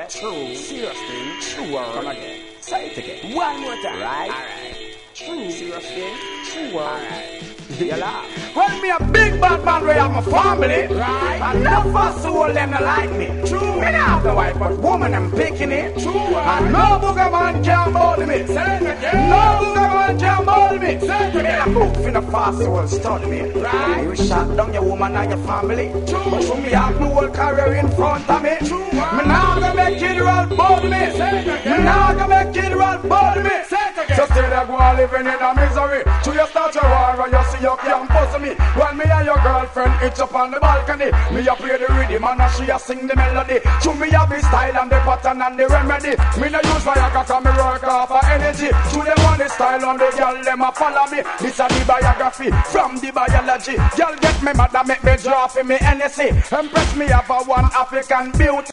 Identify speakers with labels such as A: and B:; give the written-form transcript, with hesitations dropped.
A: Yeah.
B: True.
A: Seriously.
B: True.
A: Come again.
B: Say it again.
A: One more time.
B: Right.
A: Alright. True.
B: Seriously.
A: True.
B: Alright.
A: You laugh.
B: Well, me a big bad man, we have my family.
A: Right.
B: I love for soul, them not like me. True. Me not have no wife, but woman, I'm picking it.
A: True.
B: And no booger man can hold me.
A: Say it again.
B: No booger man can hold me.
A: Say it
B: Me
A: again.
B: a book for the fast soul, study me.
A: Right.
B: You shot down your woman and your family.
A: True.
B: But for me, have my whole career in front of me.
A: True.
B: Me not gonna make it roll bold me.
A: Say it again.
B: Me not gonna make it roll bold me.
A: Say it again.
B: So still I go on living in a misery. To you start your war and you see you can't bust me. When me and your girlfriend itch up on the balcony, me a play the rhythm and she a sing the melody. To me have the style and the pattern and the remedy. Me no use Viagra 'cause me work off of energy. To them want the style and the girl them a follow me. This a the biography from the biology. Girl get me mad and make me drop in me NSC. Impress me have a one African beauty.